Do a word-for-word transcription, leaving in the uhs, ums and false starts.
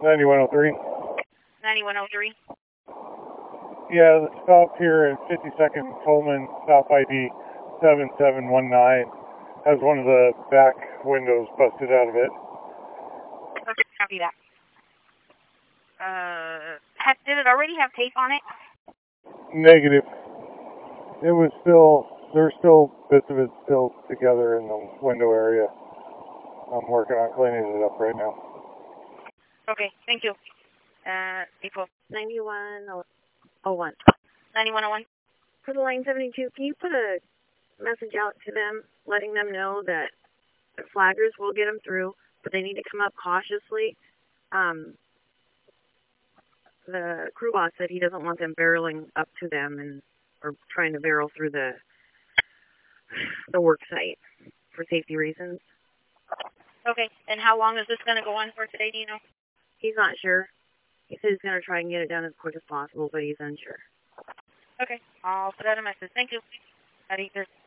ninety-one oh three. ninety-one oh three. Yeah, the stop here in fifty-second Coleman, stop I D seven seven one nine, has one of the back windows busted out of it. Okay, copy that. Uh, have, did it already have tape on it? Negative. It was still, there's still bits of it still together in the window area. I'm working on cleaning it up right now. Okay, thank you. Uh, April. ninety-one oh one. ninety-one oh one. For the line seventy-two, can you put a message out to them, letting them know that the flaggers will get them through, but they need to come up cautiously? Um, the crew boss said he doesn't want them barreling up to them and or trying to barrel through the the work site for safety reasons. Okay, and how long is this going to go on for today, do you know? He's not sure. He said he's going to try and get it done as quick as possible, but he's unsure. Okay, I'll put out a message. Thank you. At eight thirty.